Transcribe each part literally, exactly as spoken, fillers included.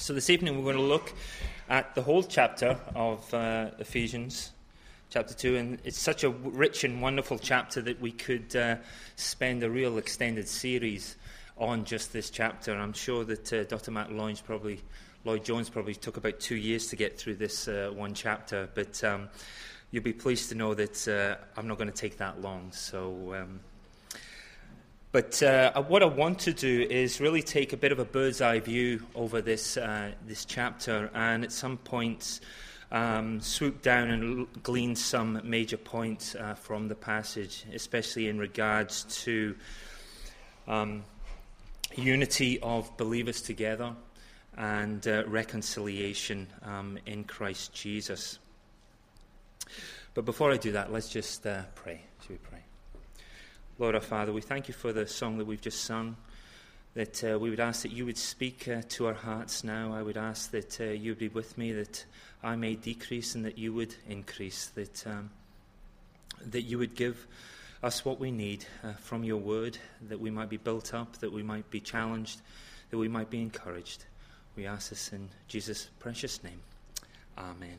So this evening we're going to look at the whole chapter of uh, Ephesians, chapter two, and it's such a rich and wonderful chapter that we could uh, spend a real extended series on just this chapter. I'm sure that uh, Doctor Matt Lloyd probably, Lloyd Jones probably took about two years to get through this uh, one chapter, but um, you'll be pleased to know that uh, I'm not going to take that long. So. Um, But uh, what I want to do is really take a bit of a bird's eye view over this uh, this chapter, and at some points um, swoop down and l- glean some major points uh, from the passage, especially in regards to um, unity of believers together and uh, reconciliation um, in Christ Jesus. But before I do that, let's just uh, pray. Shall we pray? Lord our Father, we thank you for the song that we've just sung, that uh, we would ask that you would speak uh, to our hearts now. I would ask that uh, you would be with me, that I may decrease and that you would increase, that um, that you would give us what we need uh, from your word, that we might be built up, that we might be challenged, that we might be encouraged. We ask this in Jesus' precious name. Amen.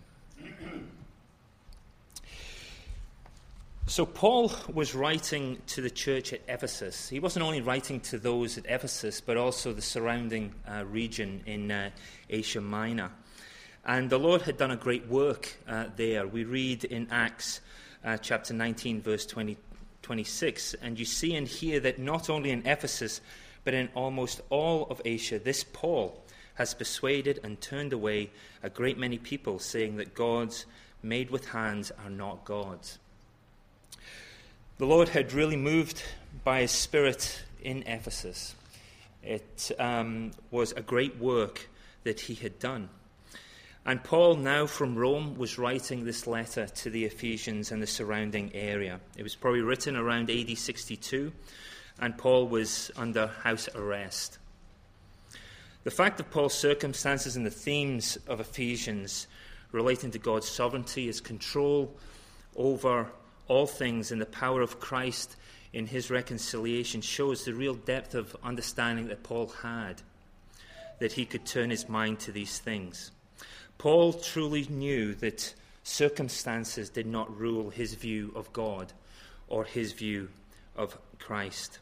So Paul was writing to the church at Ephesus. He wasn't only writing to those at Ephesus, but also the surrounding uh, region in uh, Asia Minor. And the Lord had done a great work uh, there. We read in Acts uh, chapter nineteen, verse twenty, twenty-six, and you see and hear that not only in Ephesus, but in almost all of Asia, this Paul has persuaded and turned away a great many people, saying that gods made with hands are not gods. The Lord had really moved by His Spirit in Ephesus. It um, was a great work that He had done. And Paul, now from Rome, was writing this letter to the Ephesians and the surrounding area. It was probably written around A D sixty-two, and Paul was under house arrest. The fact of Paul's circumstances and the themes of Ephesians relating to God's sovereignty, His control over all things in the power of Christ in his reconciliation shows the real depth of understanding that Paul had, that he could turn his mind to these things. Paul truly knew that circumstances did not rule his view of God or his view of Christ.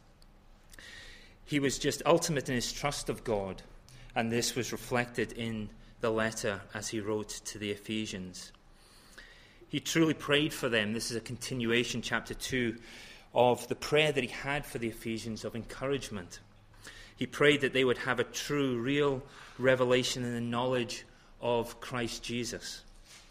He was just ultimate in his trust of God, and this was reflected in the letter as he wrote to the Ephesians. He truly prayed for them. This is a continuation, chapter two, of the prayer that he had for the Ephesians of encouragement. He prayed that they would have a true, real revelation and the knowledge of Christ Jesus.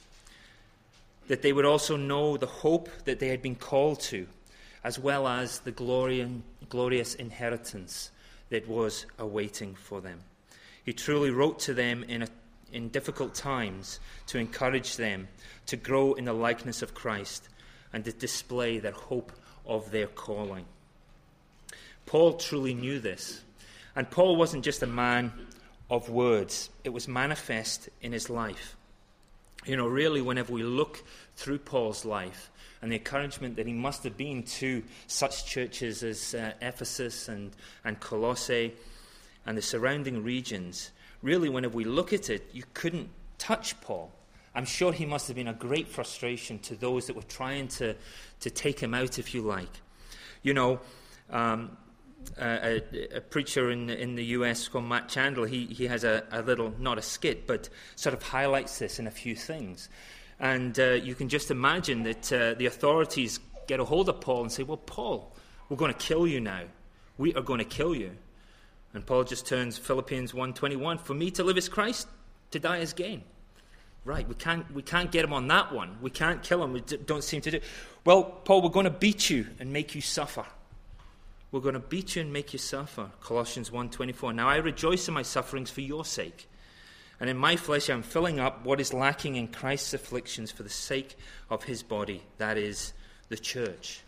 That they would also know the hope that they had been called to, as well as the glory and glorious inheritance that was awaiting for them. He truly wrote to them in a in difficult times to encourage them to grow in the likeness of Christ and to display their hope of their calling. Paul truly knew this. And Paul wasn't just a man of words. It was manifest in his life. You know, really, whenever we look through Paul's life and the encouragement that he must have been to such churches as uh, Ephesus and, and Colossae and the surrounding regions, really, whenever we look at it, you couldn't touch Paul. I'm sure he must have been a great frustration to those that were trying to, to take him out, if you like. You know, um, a, a preacher in in the U S called Matt Chandler, he, he has a, a little, not a skit, but sort of highlights this in a few things. And uh, you can just imagine that uh, the authorities get a hold of Paul and say, well, Paul, we're going to kill you now. We are going to kill you. And Paul just turns Philippians one twenty-one, for me to live is Christ, to die is gain. Right, we can't we can't get him on that one. We can't kill him. We d- don't seem to do. Well, Paul, we're going to beat you and make you suffer. We're going to beat you and make you suffer. Colossians one twenty-four, now I rejoice in my sufferings for your sake. And in my flesh I'm filling up what is lacking in Christ's afflictions for the sake of his body, that is, the church.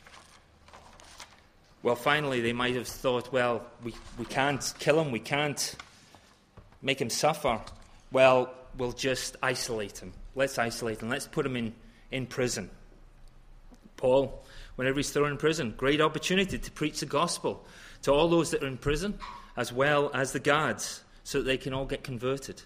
Well, finally, they might have thought, well, we, we can't kill him, we can't make him suffer. Well, we'll just isolate him. Let's isolate him. Let's put him in, in prison. Paul, whenever he's thrown in prison, great opportunity to preach the gospel to all those that are in prison, as well as the guards, so that they can all get converted.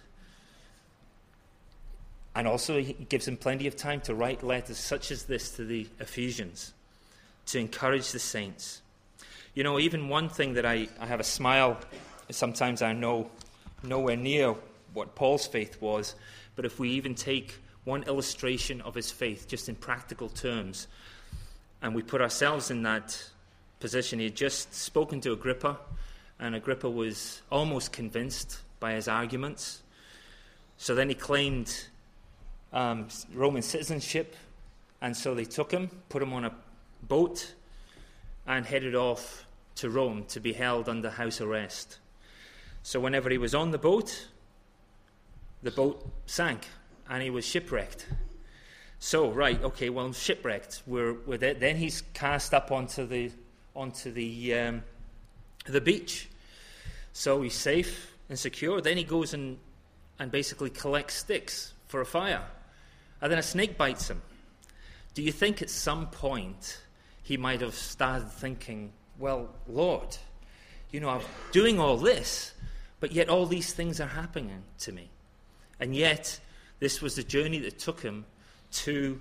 And also he gives them plenty of time to write letters such as this to the Ephesians, to encourage the saints. You know, even one thing that I, I have a smile, sometimes I know nowhere near what Paul's faith was, but if we even take one illustration of his faith, just in practical terms, and we put ourselves in that position. He had just spoken to Agrippa, and Agrippa was almost convinced by his arguments. So then he claimed um, Roman citizenship, and so they took him, put him on a boat, and headed off to Rome to be held under house arrest. So whenever he was on the boat, the boat sank, and he was shipwrecked. So, right, okay, well, shipwrecked. We're, we're there. Then he's cast up onto the onto the um, the beach. So he's safe and secure. Then he goes and and basically collects sticks for a fire, and then a snake bites him. Do you think at some point he might have started thinking, well, Lord, you know, I'm doing all this, but yet all these things are happening to me. And yet, this was the journey that took him to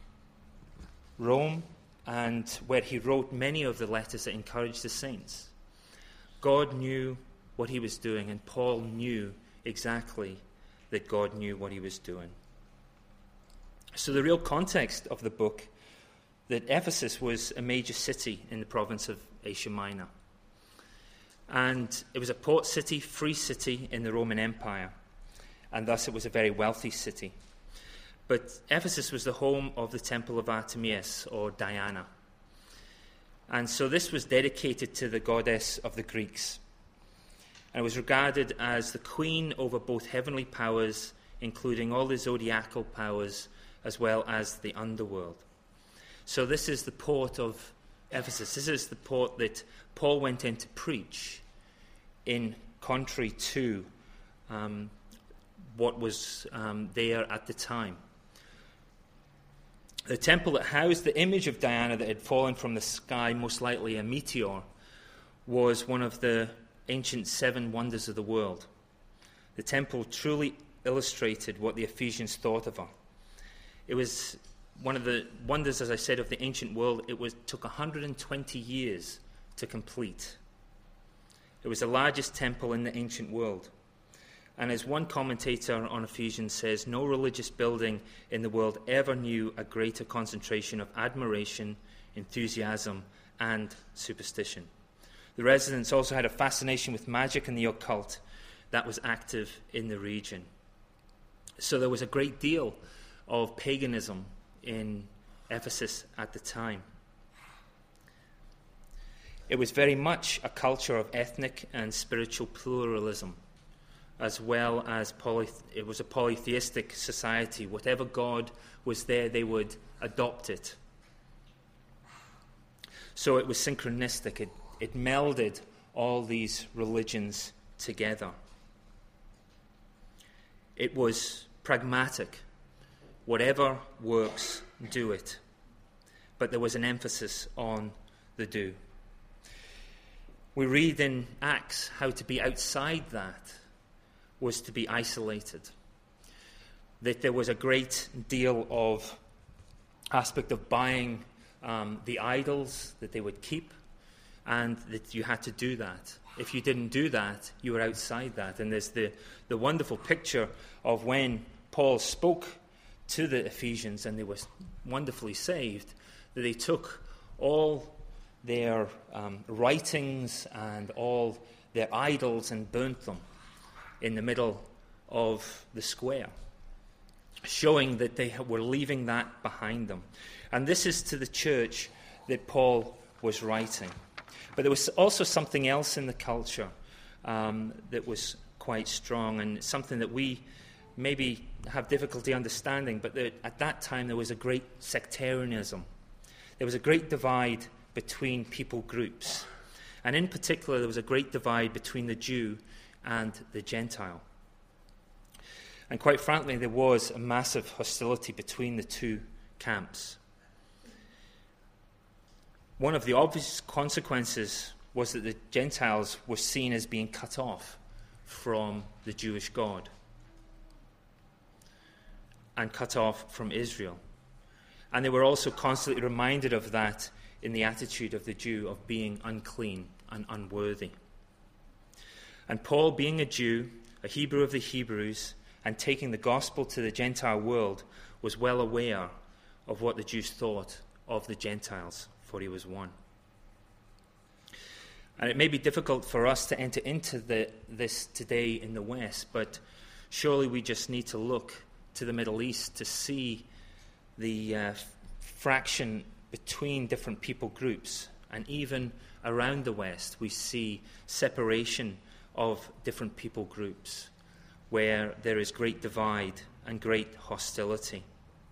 Rome, and where he wrote many of the letters that encouraged the saints. God knew what he was doing, and Paul knew exactly that God knew what he was doing. So the real context of the book, that Ephesus was a major city in the province of Asia Minor. And it was a port city, free city in the Roman Empire. And thus it was a very wealthy city. But Ephesus was the home of the temple of Artemis, or Diana. And so this was dedicated to the goddess of the Greeks. And it was regarded as the queen over both heavenly powers, including all the zodiacal powers, as well as the underworld. So this is the port of Ephesus. This is the port that Paul went in to preach, in contrary to um, what was um, there at the time. The temple that housed the image of Diana that had fallen from the sky, most likely a meteor, was one of the ancient seven wonders of the world. The temple truly illustrated what the Ephesians thought of her. It was one of the wonders, as I said, of the ancient world. It was took one hundred twenty years to complete. It was the largest temple in the ancient world. And as one commentator on Ephesians says, no religious building in the world ever knew a greater concentration of admiration, enthusiasm, and superstition. The residents also had a fascination with magic and the occult that was active in the region. So there was a great deal of paganism in Ephesus at the time. It was very much a culture of ethnic and spiritual pluralism, as well as poly- it was a polytheistic society. Whatever God was there, they would adopt it. So it was synchronistic. It, it melded all these religions together. It was pragmatic. Whatever works, do it. But there was an emphasis on the do. We read in Acts how to be outside that was to be isolated. That there was a great deal of aspect of buying um, the idols that they would keep, and that you had to do that. If you didn't do that, you were outside that. And there's the, the wonderful picture of when Paul spoke to the Ephesians and they were wonderfully saved, that they took all their um, writings and all their idols and burnt them in the middle of the square, showing that they were leaving that behind them. And this is to the church that Paul was writing. But there was also something else in the culture um, that was quite strong, and something that we maybe have difficulty understanding, but there, at that time there was a great sectarianism. There was a great divide between people groups. And in particular, there was a great divide between the Jew and the Gentile. And quite frankly, there was a massive hostility between the two camps. One of the obvious consequences was that the Gentiles were seen as being cut off from the Jewish God and cut off from Israel. And they were also constantly reminded of that in the attitude of the Jew of being unclean and unworthy. And Paul, being a Jew, a Hebrew of the Hebrews, and taking the gospel to the Gentile world, was well aware of what the Jews thought of the Gentiles, for he was one. And it may be difficult for us to enter into the, this today in the West, but surely we just need to look to the Middle East to see the uh, fraction between different people groups. And even around the West, we see separation of different people groups where there is great divide and great hostility.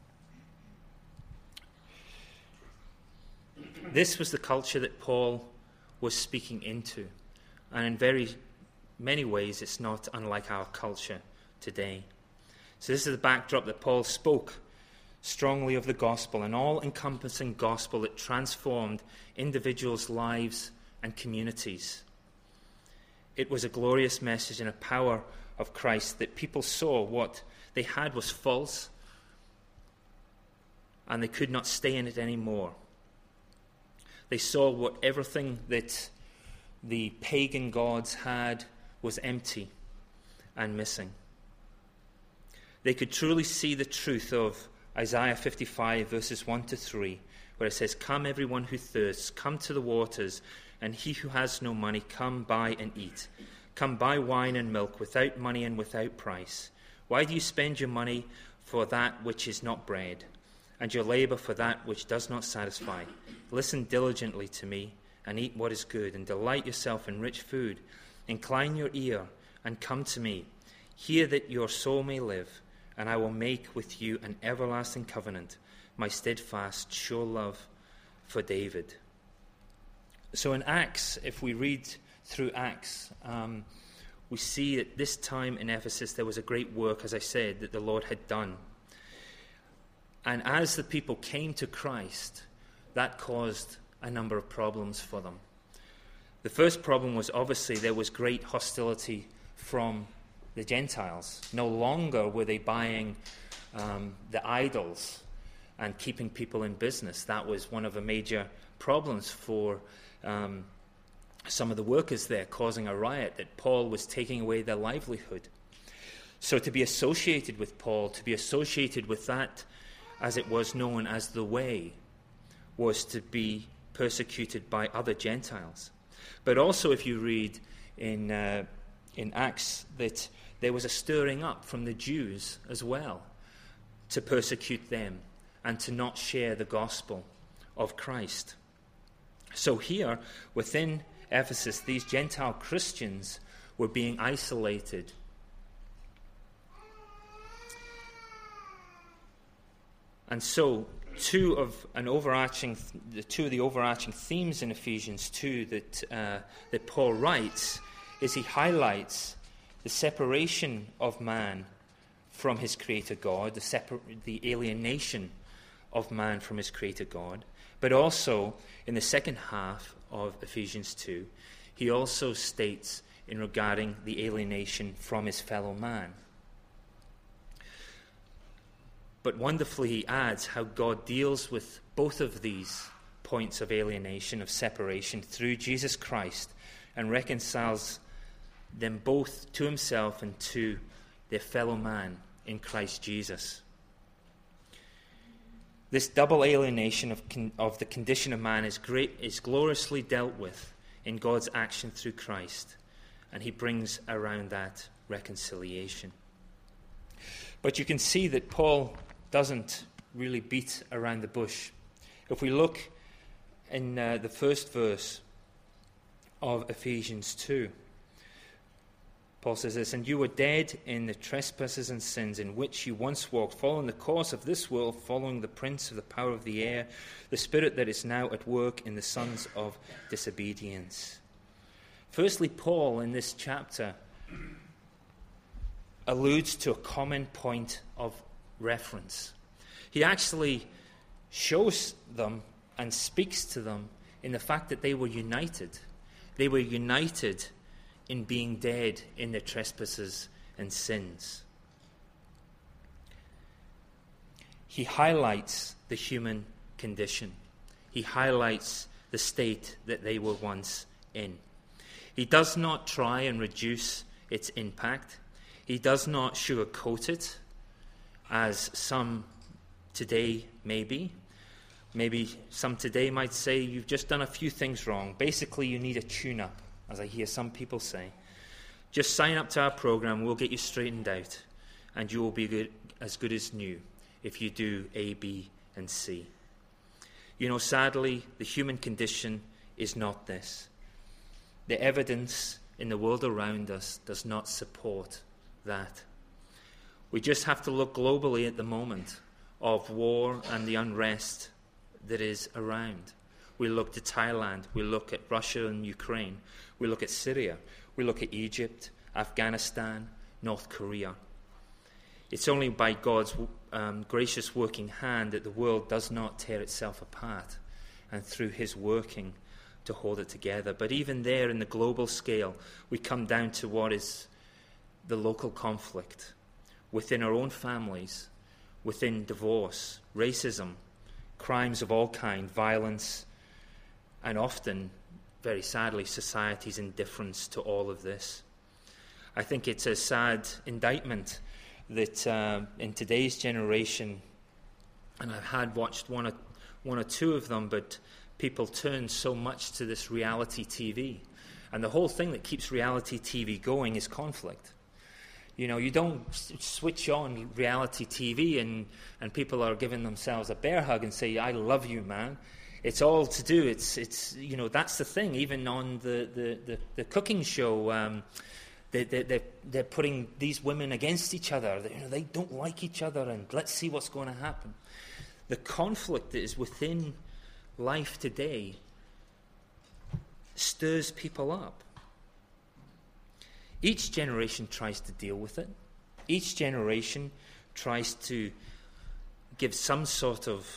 This was the culture that Paul was speaking into. And in very many ways, it's not unlike our culture today. So this is the backdrop that Paul spoke strongly of the gospel, an all-encompassing gospel that transformed individuals' lives and communities. It was a glorious message and a power of Christ that people saw what they had was false and they could not stay in it anymore. They saw what everything that the pagan gods had was empty and missing. They could truly see the truth of Isaiah fifty-five, verses one to three, where it says, "Come, everyone who thirsts, come to the waters, and he who has no money, come buy and eat. Come buy wine and milk without money and without price. Why do you spend your money for that which is not bread, and your labor for that which does not satisfy? Listen diligently to me, and eat what is good, and delight yourself in rich food. Incline your ear, and come to me. Hear that your soul may live, and I will make with you an everlasting covenant, my steadfast, sure love for David." So in Acts, if we read through Acts, um, we see at this time in Ephesus there was a great work, as I said, that the Lord had done. And as the people came to Christ, that caused a number of problems for them. The first problem was obviously there was great hostility from the Gentiles. No longer were they buying um, the idols and keeping people in business. That was one of the major problems for um, some of the workers there, causing a riot, that Paul was taking away their livelihood. So to be associated with Paul, to be associated with that, as it was known as the Way, was to be persecuted by other Gentiles. But also if you read in uh, in Acts that there was a stirring up from the Jews as well to persecute them and to not share the gospel of Christ. So here, within Ephesus, these Gentile Christians were being isolated. And so, two of an overarching, the two of the overarching themes in Ephesians two that uh, that Paul writes is he highlights the separation of man from his Creator God, the separ- the alienation of man from his Creator God, but also in the second half of Ephesians two, he also states in regarding the alienation from his fellow man. But wonderfully he adds how God deals with both of these points of alienation, of separation, through Jesus Christ, and reconciles them both to himself and to their fellow man in Christ Jesus. This double alienation of, con- of the condition of man is great, is gloriously dealt with in God's action through Christ, and he brings around that reconciliation. But you can see that Paul doesn't really beat around the bush. If we look in uh, the first verse of Ephesians two, Paul says this, "And you were dead in the trespasses and sins in which you once walked, following the course of this world, following the prince of the power of the air, the spirit that is now at work in the sons of disobedience." Firstly, Paul in this chapter alludes to a common point of reference. He actually shows them and speaks to them in the fact that they were united. They were united in being dead in their trespasses and sins. He highlights the human condition. He highlights the state that they were once in. He does not try and reduce its impact. He does not sugarcoat it, as some today may be. Maybe some today might say, you've just done a few things wrong. Basically, you need a tune-up, as I hear some people say. Just sign up to our program, we'll get you straightened out, and you will be good, as good as new if you do A, B, and C. You know, sadly, the human condition is not this. The evidence in the world around us does not support that. We just have to look globally at the moment of war and the unrest that is around. We look to Thailand, we look at Russia and Ukraine, we look at Syria, we look at Egypt, Afghanistan, North Korea. It's only by God's um, gracious working hand that the world does not tear itself apart, and through his working to hold it together. But even there, in the global scale, we come down to what is the local conflict within our own families, within divorce, racism, crimes of all kind, violence, and often, very sadly, society's indifference to all of this. I think it's a sad indictment that uh, in today's generation, and I've had watched one or, one or two of them, but people turn so much to this reality T V. And the whole thing that keeps reality T V going is conflict. You know, you don't s- switch on reality T V and, and people are giving themselves a bear hug and say, I love you, man. It's all to do, it's, it's you know, that's the thing. Even on the, the, the, the cooking show, um, they, they, they're, they're putting these women against each other. They, you know, they don't like each other, and let's see what's going to happen. The conflict that is within life today stirs people up. Each generation tries to deal with it. Each generation tries to give some sort of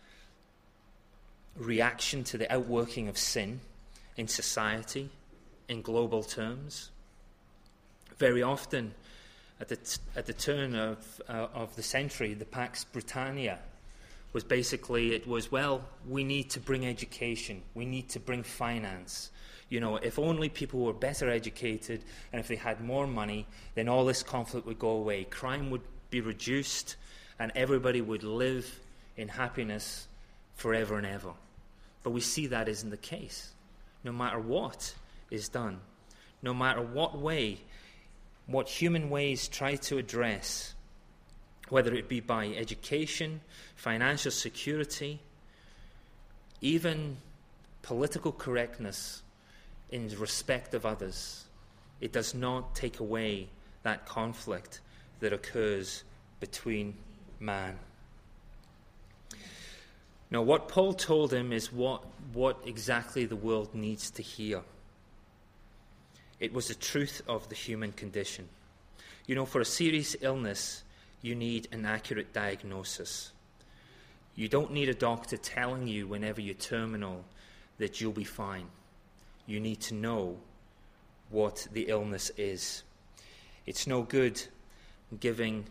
reaction to the outworking of sin in society, in global terms. Very often, at the t- at the turn of uh, of the century, the Pax Britannia was basically, it was, well, we need to bring education, we need to bring finance. You know, if only people were better educated and if they had more money, then all this conflict would go away. Crime would be reduced and everybody would live in happiness forever and ever. But we see that isn't the case. No matter what is done, no matter what way, what human ways try to address, whether it be by education, financial security, even political correctness in respect of others, it does not take away that conflict that occurs between man. Now, what Paul told him is what, what exactly the world needs to hear. It was the truth of the human condition. You know, for a serious illness, you need an accurate diagnosis. You don't need a doctor telling you whenever you're terminal that you'll be fine. You need to know what the illness is. It's no good giving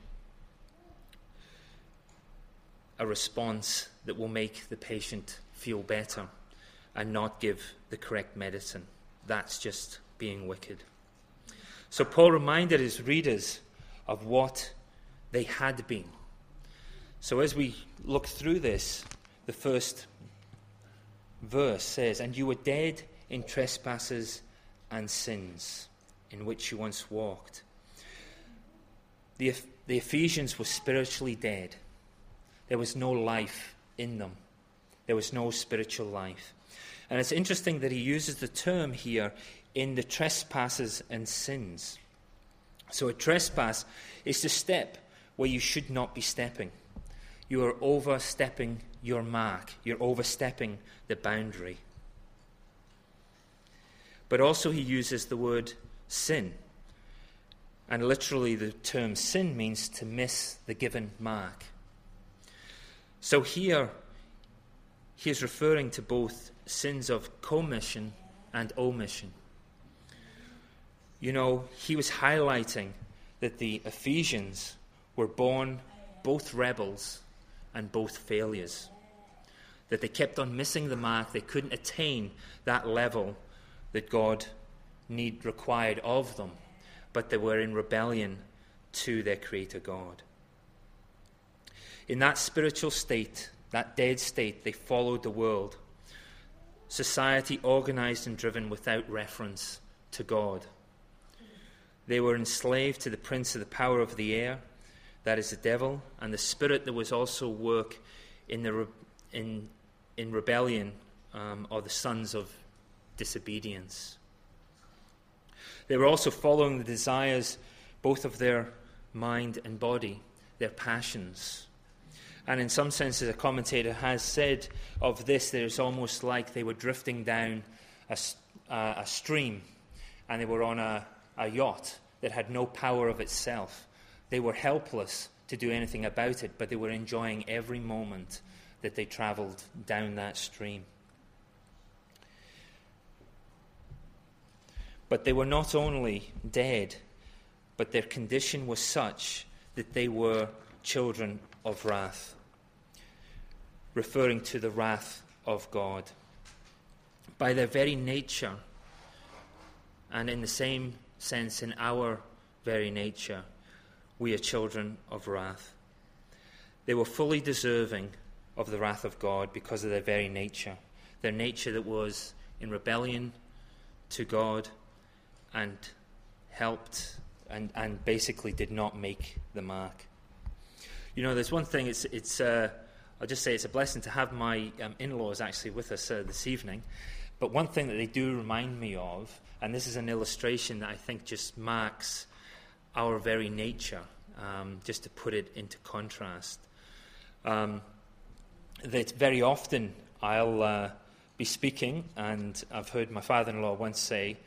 a response that will make the patient feel better and not give the correct medicine. That's just being wicked. So Paul reminded his readers of what they had been. So as we look through this, the first verse says, and you were dead in trespasses and sins in which you once walked. The, the Ephesians were spiritually dead. There was no life in them. There was no spiritual life. And it's interesting that he uses the term here, in the trespasses and sins. So a trespass is to step where you should not be stepping. You are overstepping your mark. You're overstepping the boundary. But also he uses the word sin. And literally the term sin means to miss the given mark. So here he is referring to both sins of commission and omission. You know, he was highlighting that the Ephesians were born both rebels and both failures. That they kept on missing the mark. They couldn't attain that level that God need required of them. But they were in rebellion to their Creator God. In that spiritual state, that dead state, they followed the world. Society organized and driven without reference to God. They were enslaved to the prince of the power of the air, that is the devil, and the spirit that was also work in the re- in in rebellion, um, or the sons of disobedience. They were also following the desires both of their mind and body, their passions. And in some senses, a commentator has said of this that it's almost like they were drifting down a, uh, a stream, and they were on a, a yacht that had no power of itself. They were helpless to do anything about it, but they were enjoying every moment that they traveled down that stream. But they were not only dead, but their condition was such that they were children of wrath, referring to the wrath of God. By their very nature, and in the same sense in our very nature, we are children of wrath. They were fully deserving of the wrath of God because of their very nature, their nature that was in rebellion to God and helped and, and basically did not make the mark. You know, there's one thing, it's, it's uh, I'll just say it's a blessing to have my um, in-laws actually with us uh, this evening, but one thing that they do remind me of, and this is an illustration that I think just marks our very nature, um, just to put it into contrast, um, that very often I'll uh, be speaking, and I've heard my father-in-law once say,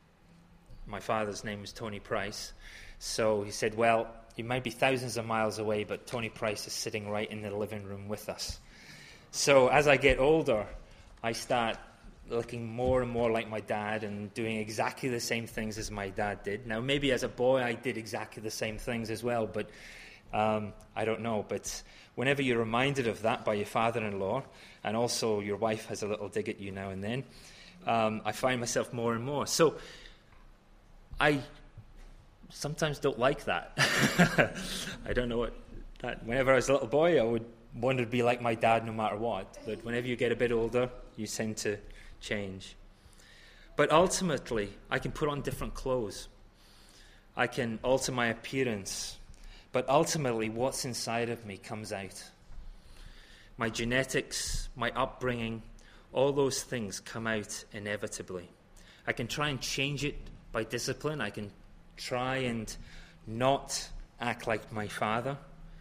my father's name was Tony Price, so he said, well, you might be thousands of miles away, but Tony Price is sitting right in the living room with us. So as I get older, I start looking more and more like my dad and doing exactly the same things as my dad did. Now, maybe as a boy I did exactly the same things as well, but um, I don't know. But whenever you're reminded of that by your father-in-law, and also your wife has a little dig at you now and then, um, I find myself more and more. So I sometimes don't like that. I don't know what that. Whenever I was a little boy, I would want to be like my dad no matter what. But whenever you get a bit older, you tend to change. But ultimately, I can put on different clothes. I can alter my appearance. But ultimately, what's inside of me comes out. My genetics, my upbringing, all those things come out inevitably. I can try and change it by discipline. I can try and not act like my father.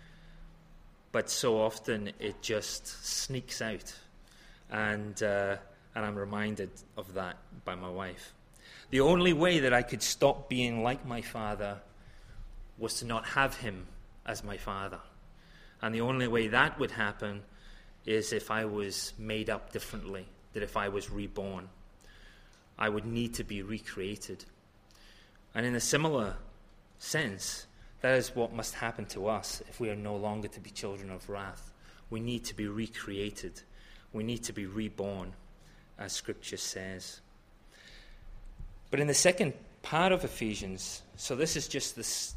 But so often, it just sneaks out. And uh, and I'm reminded of that by my wife. The only way that I could stop being like my father was to not have him as my father. And the only way that would happen is if I was made up differently, that if I was reborn, I would need to be recreated. And in a similar sense, that is what must happen to us if we are no longer to be children of wrath. We need to be recreated. We need to be reborn, as Scripture says. But in the second part of Ephesians, so this is just this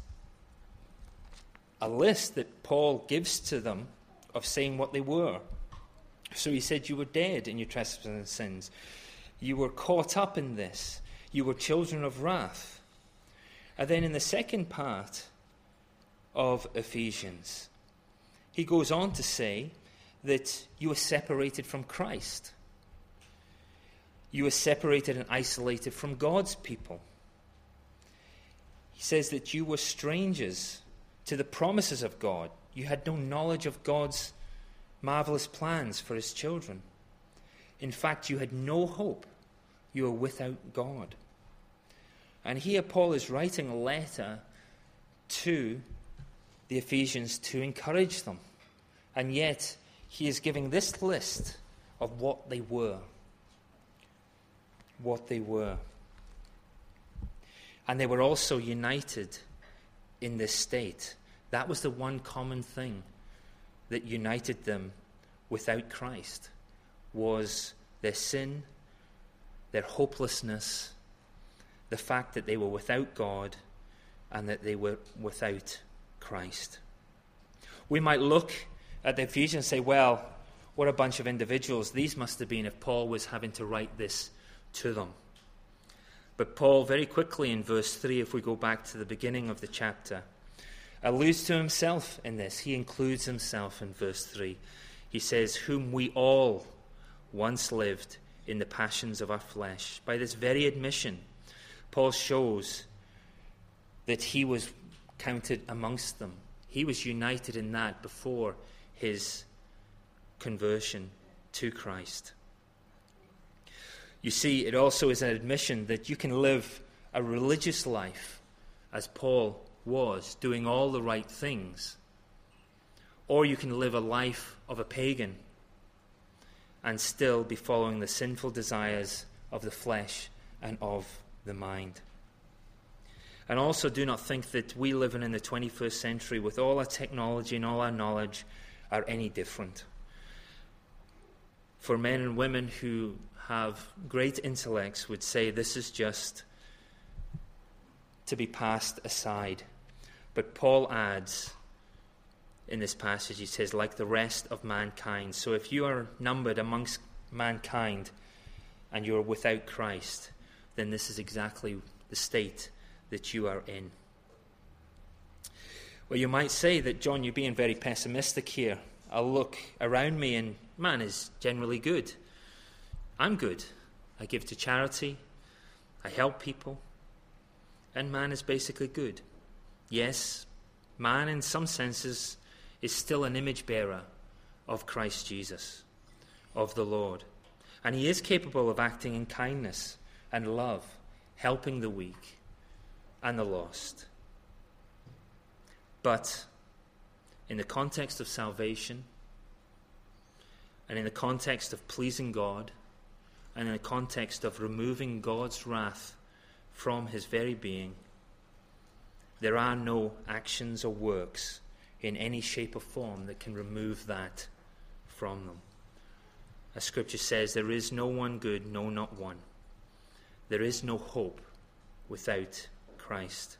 a list that Paul gives to them of saying what they were. So he said, you were dead in your trespasses and sins. You were caught up in this. You were children of wrath. And then in the second part of Ephesians, he goes on to say that you were separated from Christ. You were separated and isolated from God's people. He says that you were strangers to the promises of God. You had no knowledge of God's marvelous plans for his children. In fact, you had no hope. You were without God. And here Paul is writing a letter to the Ephesians to encourage them. And yet, he is giving this list of what they were. What they were. And they were also united in this state. That was the one common thing that united them without Christ, was their sin, their hopelessness, the fact that they were without God, and that they were without Christ. We might look at the Ephesians and say, well, what a bunch of individuals these must have been if Paul was having to write this to them. But Paul, very quickly in verse three, if we go back to the beginning of the chapter, alludes to himself in this. He includes himself in verse three. He says, whom we all once lived in the passions of our flesh. By this very admission, Paul shows that he was counted amongst them. He was united in that before his conversion to Christ. You see, it also is an admission that you can live a religious life, as Paul was, doing all the right things, or you can live a life of a pagan and still be following the sinful desires of the flesh and of the mind. And also, do not think that we living in the twenty-first century with all our technology and all our knowledge are any different. For men and women who have great intellects would say this is just to be passed aside. But Paul adds in this passage, he says, like the rest of mankind. So if you are numbered amongst mankind and you are without Christ, then this is exactly the state that you are in. Well, you might say that, John, you're being very pessimistic here. I'll look around me and man is generally good. I'm good. I give to charity. I help people. And man is basically good. Yes, man in some senses is still an image bearer of Christ Jesus, of the Lord. And he is capable of acting in kindness and love, helping the weak and the lost. But in the context of salvation, and in the context of pleasing God, and in the context of removing God's wrath from his very being, there are no actions or works in any shape or form that can remove that from them. As Scripture says, there is no one good, no, not one. There is no hope without Christ.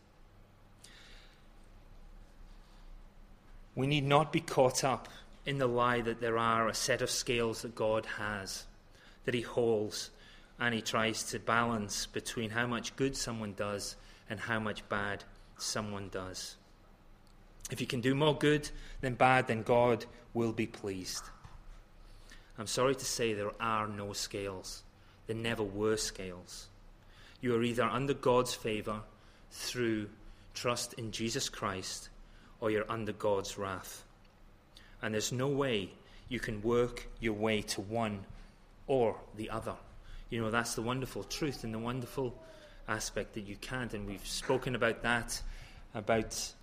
We need not be caught up in the lie that there are a set of scales that God has, that he holds, and he tries to balance between how much good someone does and how much bad someone does. If you can do more good than bad, then God will be pleased. I'm sorry to say there are no scales. There never were scales. You are either under God's favor through trust in Jesus Christ, or you're under God's wrath. And there's no way you can work your way to one or the other. You know, that's the wonderful truth and the wonderful aspect that you can't. And we've spoken about that, about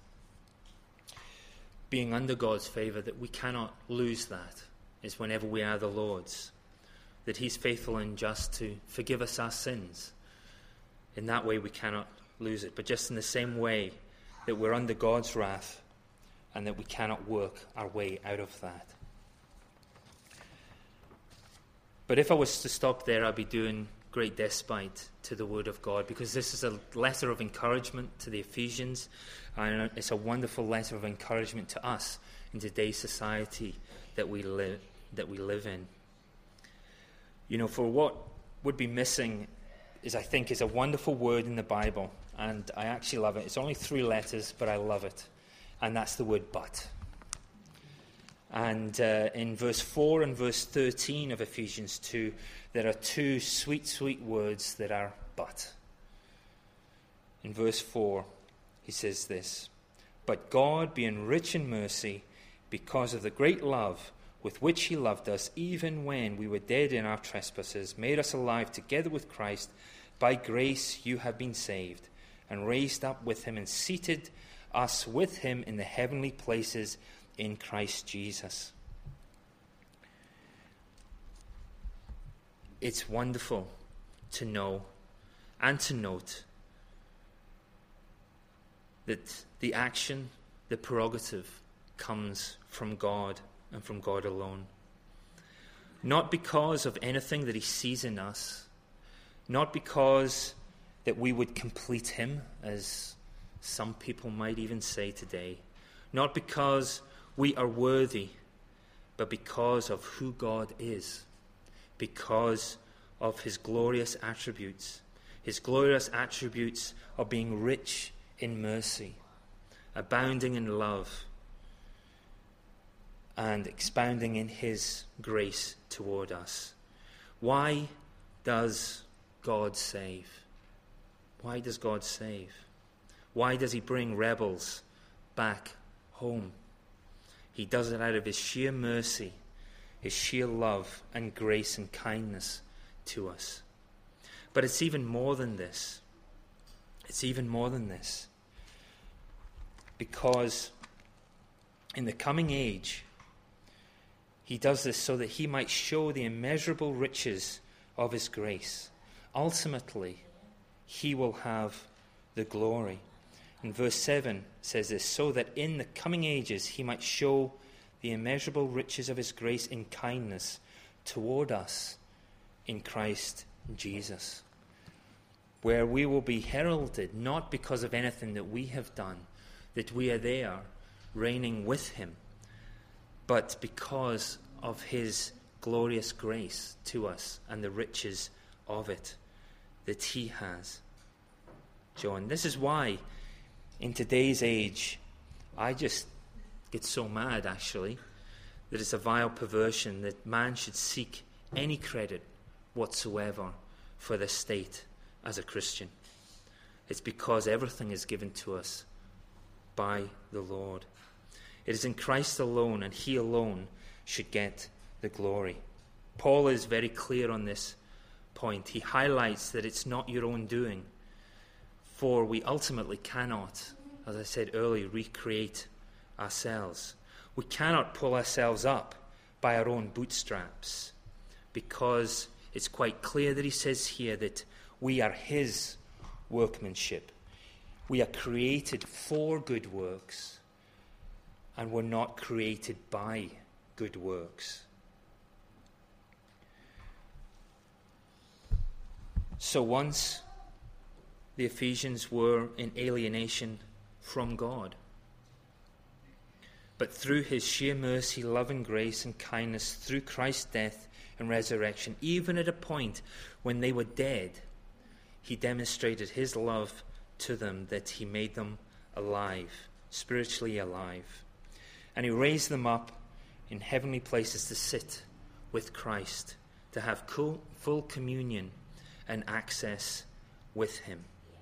being under God's favor, that we cannot lose that, is whenever we are the Lord's, that he's faithful and just to forgive us our sins. In that way we cannot lose it. But just in the same way that we're under God's wrath and that we cannot work our way out of that. But if I was to stop there, I'd be doing great despite to the Word of God, because this is a letter of encouragement to the Ephesians, and it's a wonderful letter of encouragement to us in today's society that we live that we live in. You know, for what would be missing is, I think, is a wonderful word in the Bible, and I actually love it. It's only three letters, but I love it, and that's the word but. And uh, in verse four and verse thirteen of Ephesians two, there are two sweet, sweet words that are but. In verse four, he says this: "But God, being rich in mercy, because of the great love with which he loved us, even when we were dead in our trespasses, made us alive together with Christ. By grace you have been saved, and raised up with him, and seated us with him in the heavenly places in Christ Jesus." It's wonderful to know and to note that the action, the prerogative, comes from God and from God alone. Not because of anything that he sees in us, not because that we would complete him, as some people might even say today, not because we are worthy, but because of who God is, because of his glorious attributes, his glorious attributes of being rich in mercy, abounding in love, and expounding in his grace toward us. Why does God save? Why does God save? Why does he bring rebels back home? He does it out of his sheer mercy, his sheer love and grace and kindness to us. But it's even more than this. It's even more than this. Because in the coming age, he does this so that he might show the immeasurable riches of his grace. Ultimately, he will have the glory. And verse seven says this, so that in the coming ages he might show the immeasurable riches of his grace in kindness toward us in Christ Jesus, where we will be heralded not because of anything that we have done, that we are there reigning with him, but because of his glorious grace to us and the riches of it that he has. John, this is why in today's age, I just get so mad, actually, that it's a vile perversion that man should seek any credit whatsoever for the state as a Christian. It's because everything is given to us by the Lord. It is in Christ alone, and he alone should get the glory. Paul is very clear on this point. He highlights that it's not your own doing, for we ultimately cannot, as I said earlier, recreate ourselves. We cannot pull ourselves up by our own bootstraps, because it's quite clear that he says here that we are his workmanship. We are created for good works, and we're not created by good works. So once the Ephesians were in alienation from God, but through his sheer mercy, love and grace and kindness, through Christ's death and resurrection, even at a point when they were dead, he demonstrated his love to them, that he made them alive, spiritually alive. And he raised them up in heavenly places to sit with Christ, to have cool, full communion and access with him.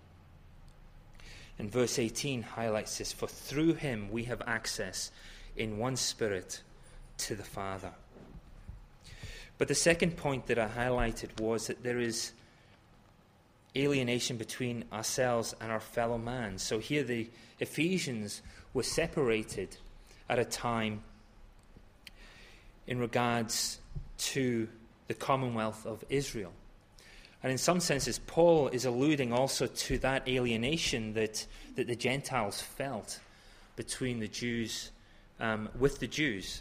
And verse eighteen highlights this, for through him we have access in one spirit to the Father. But the second point that I highlighted was that there is alienation between ourselves and our fellow man. So here the Ephesians were separated at a time in regards to the commonwealth of Israel. And in some senses, Paul is alluding also to that alienation that, that the Gentiles felt between the Jews, um, with the Jews.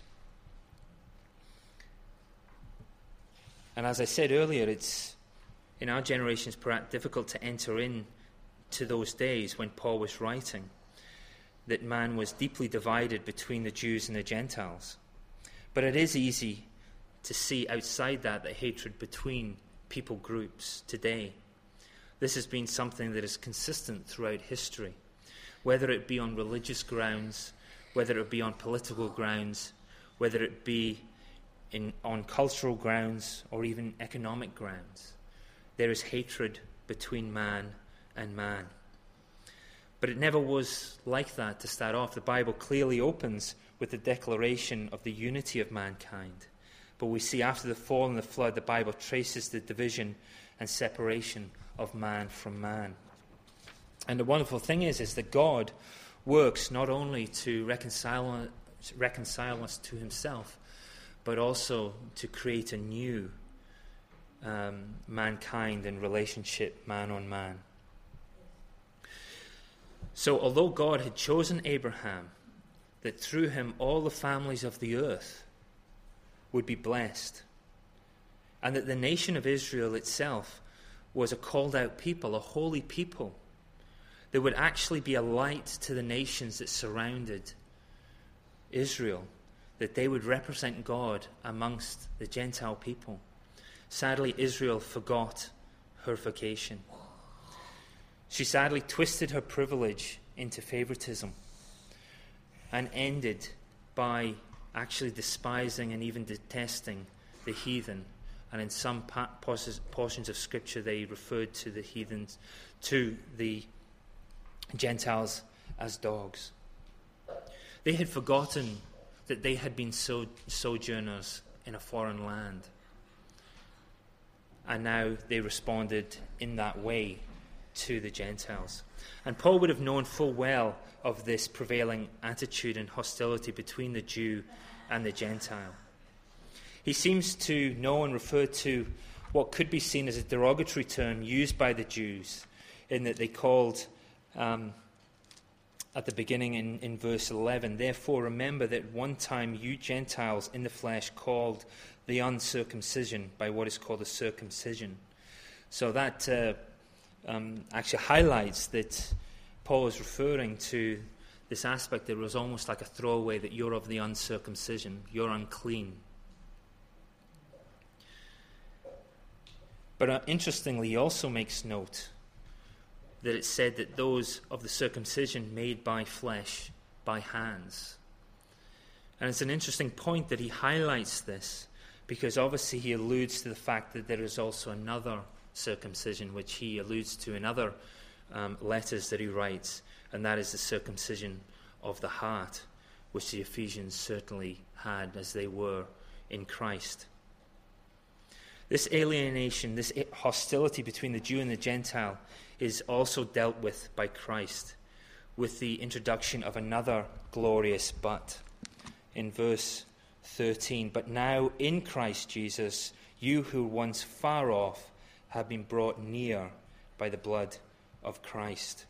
And as I said earlier, it's in our generation it's perhaps difficult to enter in to those days when Paul was writing, that man was deeply divided between the Jews and the Gentiles. But it is easy to see outside that the hatred between people groups today. This has been something that is consistent throughout history, whether it be on religious grounds, whether it be on political grounds, whether it be in, on cultural grounds, or even economic grounds. There is hatred between man and man. But it never was like that to start off. The Bible clearly opens with the declaration of the unity of mankind. But we see after the fall and the flood, the Bible traces the division and separation of man from man. And the wonderful thing is, is that God works not only to reconcile, reconcile us to himself, but also to create a new um, mankind and relationship, man on man. So although God had chosen Abraham, that through him all the families of the earth would be blessed, and that the nation of Israel itself was a called out people, a holy people, that would actually be a light to the nations that surrounded Israel, that they would represent God amongst the Gentile people. Sadly, Israel forgot her vocation. She sadly twisted her privilege into favoritism and ended by actually despising and even detesting the heathen. And in some pa- portions of Scripture, they referred to the heathens, to the Gentiles, as dogs. They had forgotten that they had been so- sojourners in a foreign land. And now they responded in that way to the Gentiles. And Paul would have known full well of this prevailing attitude and hostility between the Jew and the Gentile. He seems to know and refer to what could be seen as a derogatory term used by the Jews, in that they called, um, at the beginning in, in verse eleven, "Therefore remember that one time you Gentiles in the flesh called the uncircumcision by what is called a circumcision." So that uh, um, actually highlights that Paul is referring to this aspect that was almost like a throwaway, that you're of the uncircumcision, you're unclean. But uh, interestingly, he also makes note that it said that those of the circumcision made by flesh, by hands. And it's an interesting point that he highlights this, because obviously he alludes to the fact that there is also another circumcision, which he alludes to in other um, letters that he writes, and that is the circumcision of the heart, which the Ephesians certainly had as they were in Christ. This alienation, this hostility between the Jew and the Gentile is also dealt with by Christ with the introduction of another glorious but. In verse thirteen, "But now in Christ Jesus, you who were once far off have been brought near by the blood of Christ."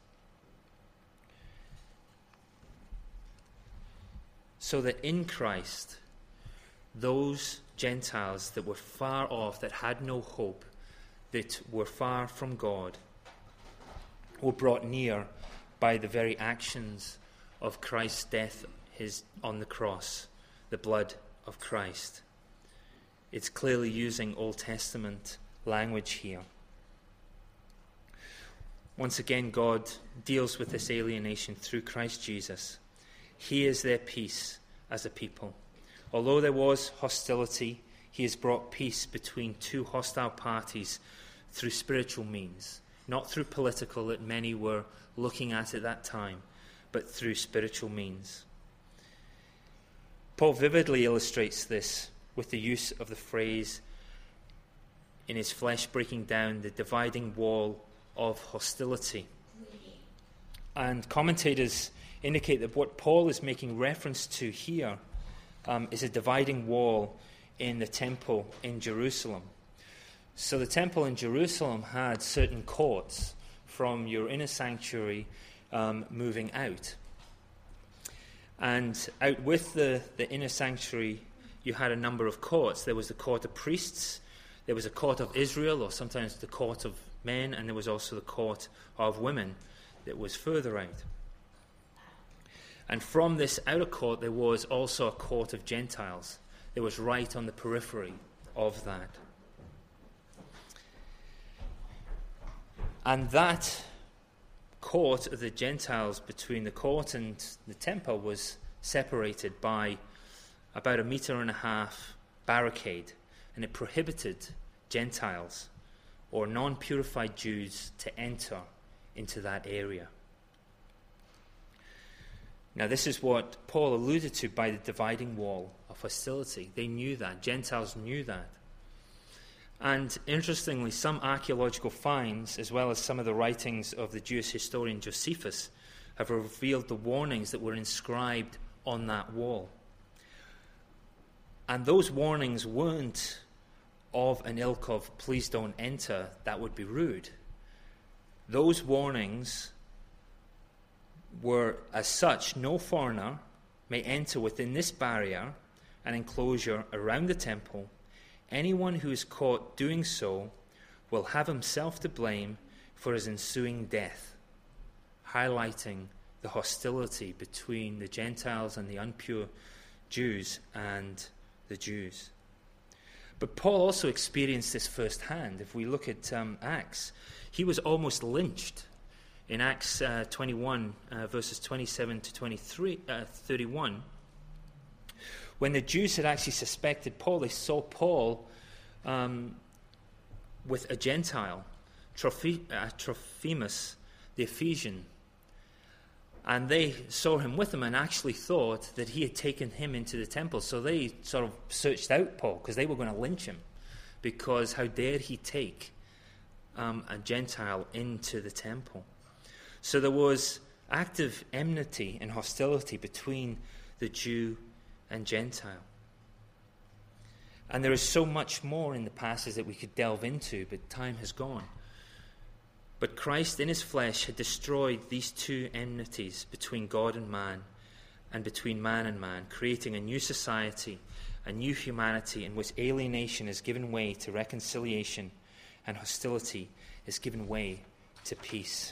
So that in Christ, those Gentiles that were far off, that had no hope, that were far from God, were brought near by the very actions of Christ's death his, on the cross, the blood of Christ. It's clearly using Old Testament language here. Once again, God deals with this alienation through Christ Jesus. He is their peace as a people. Although there was hostility, he has brought peace between two hostile parties through spiritual means, not through political that many were looking at at that time, but through spiritual means. Paul vividly illustrates this with the use of the phrase, "in his flesh breaking down the dividing wall of hostility." And commentators indicate that what Paul is making reference to here um, is a dividing wall in the temple in Jerusalem. So the temple in Jerusalem had certain courts from your inner sanctuary um, moving out. And out with the, the inner sanctuary, you had a number of courts. There was the court of priests, there was a court of Israel, or sometimes the court of men, and there was also the court of women that was further out. And from this outer court, there was also a court of Gentiles. It was right on the periphery of that. And that court of the Gentiles, between the court and the temple, was separated by about a meter and a half barricade, and it prohibited Gentiles or non-purified Jews to enter into that area. Now, this is what Paul alluded to by the dividing wall of hostility. They knew that. Gentiles knew that. And interestingly, some archaeological finds, as well as some of the writings of the Jewish historian Josephus, have revealed the warnings that were inscribed on that wall. And those warnings weren't of an ilk of, please don't enter, that would be rude. Those warnings were, as such, no foreigner may enter within this barrier and enclosure around the temple. Anyone who is caught doing so will have himself to blame for his ensuing death, highlighting the hostility between the Gentiles and the impure Jews and the Jews. But Paul also experienced this firsthand. If we look at um, Acts, he was almost lynched. In Acts uh, twenty-one, uh, verses twenty-seven to twenty-three, uh, thirty-one, when the Jews had actually suspected Paul, they saw Paul um, with a Gentile, Trophi- uh, Trophimus, the Ephesian. And they saw him with him and actually thought that he had taken him into the temple. So they sort of searched out Paul because they were going to lynch him. Because how dare he take um, a Gentile into the temple? So there was active enmity and hostility between the Jew and Gentile. And there is so much more in the passage that we could delve into, but time has gone. But Christ in his flesh had destroyed these two enmities between God and man, and between man and man, creating a new society, a new humanity in which alienation is given way to reconciliation and hostility is given way to peace.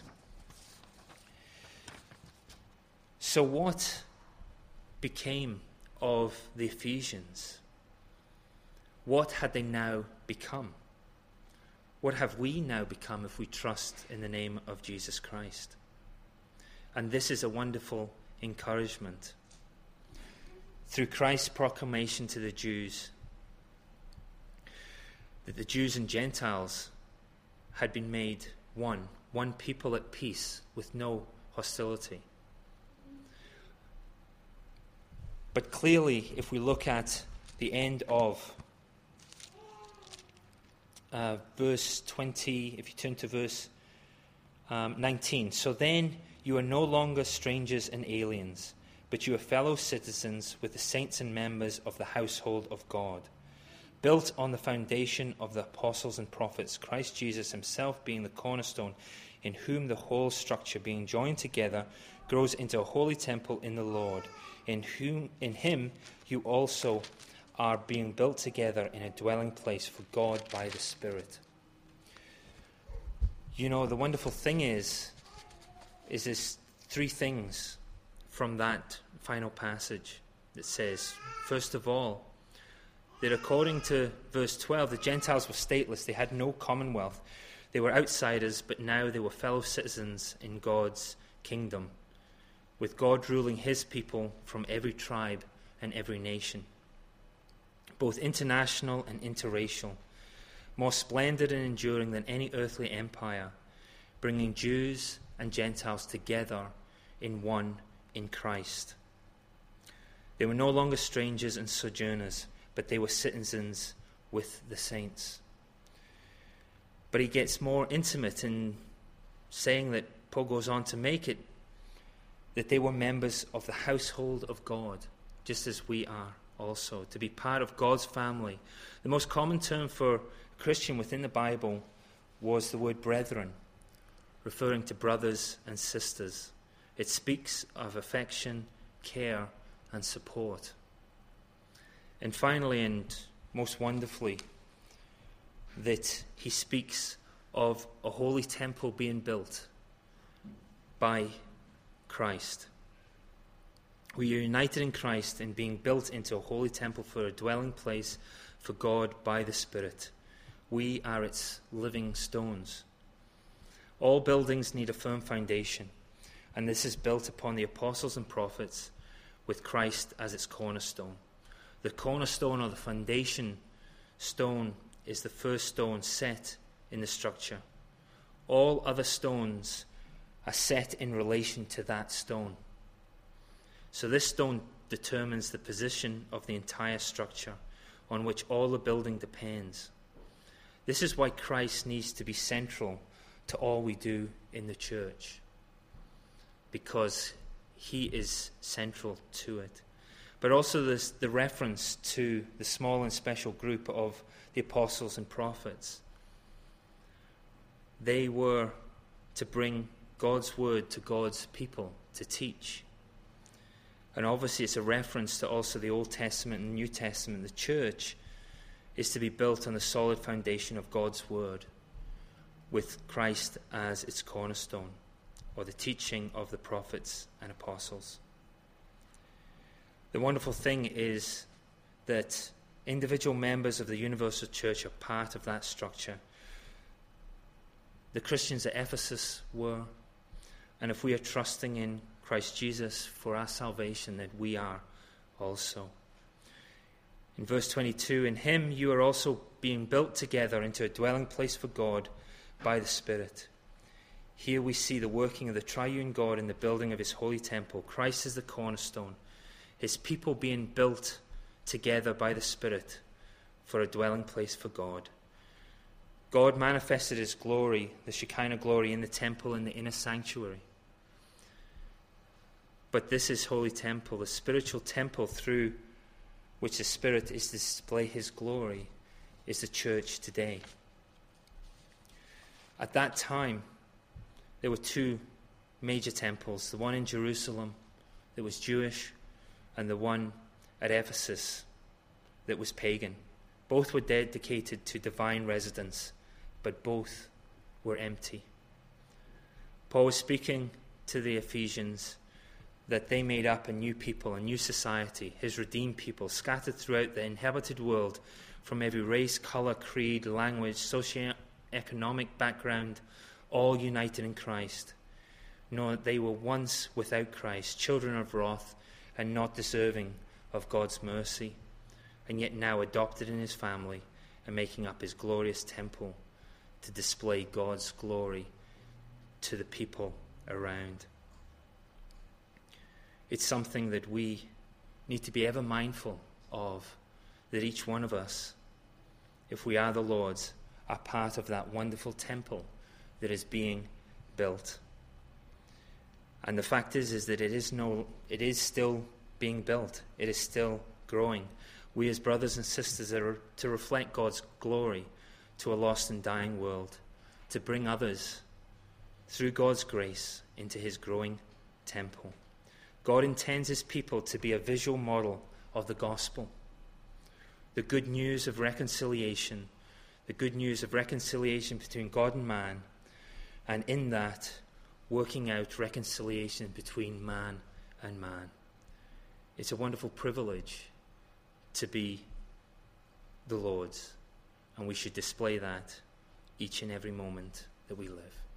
So what became of the Ephesians? What had they now become? What have we now become if we trust in the name of Jesus Christ? And this is a wonderful encouragement. Through Christ's proclamation to the Jews, that the Jews and Gentiles had been made one, one people at peace with no hostility. But clearly, if we look at the end of Uh, verse twenty, if you turn to verse um, nineteen. So then you are no longer strangers and aliens, but you are fellow citizens with the saints and members of the household of God, built on the foundation of the apostles and prophets, Christ Jesus himself being the cornerstone, in whom the whole structure being joined together grows into a holy temple in the Lord, in whom in him you also are being built together in a dwelling place for God by the Spirit. You know, the wonderful thing is, is there's three things from that final passage that says, first of all, that according to verse twelve, the Gentiles were stateless. They had no commonwealth. They were outsiders, but now they were fellow citizens in God's kingdom, with God ruling his people from every tribe and every nation, both international and interracial, more splendid and enduring than any earthly empire, bringing Jews and Gentiles together in one in Christ. They were no longer strangers and sojourners, but they were citizens with the saints. But he gets more intimate in saying that Paul goes on to make it that they were members of the household of God, just as we are also, to be part of God's family. The most common term for Christian within the Bible was the word brethren, referring to brothers and sisters. It speaks of affection, care, and support. And finally, and most wonderfully, that he speaks of a holy temple being built by Christ. We are united in Christ in being built into a holy temple for a dwelling place for God by the Spirit. We are its living stones. All buildings need a firm foundation, and this is built upon the apostles and prophets with Christ as its cornerstone. The cornerstone, or the foundation stone, is the first stone set in the structure. All other stones are set in relation to that stone. So this stone determines the position of the entire structure on which all the building depends. This is why Christ needs to be central to all we do in the church, because he is central to it. But also this, the reference to the small and special group of the apostles and prophets. They were to bring God's word to God's people, to teach. And obviously it's a reference to also the Old Testament and New Testament. The church is to be built on the solid foundation of God's word, with Christ as its cornerstone, or the teaching of the prophets and apostles. The wonderful thing is that individual members of the universal church are part of that structure. The Christians at Ephesus were, and if we are trusting in Christ Jesus for our salvation, that we are also. In verse twenty-two, in him you are also being built together into a dwelling place for God by the Spirit. Here we see the working of the triune God in the building of his holy temple. Christ is the cornerstone, his people being built together by the Spirit for a dwelling place for God. God manifested his glory, the Shekinah glory, in the temple in the inner sanctuary. But this is holy temple, the spiritual temple through which the Spirit is to display his glory, is the church today. At that time, there were two major temples, the one in Jerusalem that was Jewish and the one at Ephesus that was pagan. Both were dedicated to divine residence, but both were empty. Paul was speaking to the Ephesians that they made up a new people, a new society, his redeemed people, scattered throughout the inhabited world from every race, colour, creed, language, socio-economic background, all united in Christ. Know that they were once without Christ, children of wrath, and not deserving of God's mercy, and yet now adopted in his family and making up his glorious temple to display God's glory to the people around. It's something that we need to be ever mindful of, that each one of us, if we are the Lord's, are part of that wonderful temple that is being built. And the fact is, is that it is no, it is still being built. It is still growing. We as brothers and sisters are to reflect God's glory to a lost and dying world, to bring others through God's grace into his growing temple. God intends his people to be a visual model of the gospel, the good news of reconciliation, the good news of reconciliation between God and man, and in that, working out reconciliation between man and man. It's a wonderful privilege to be the Lord's, and we should display that each and every moment that we live.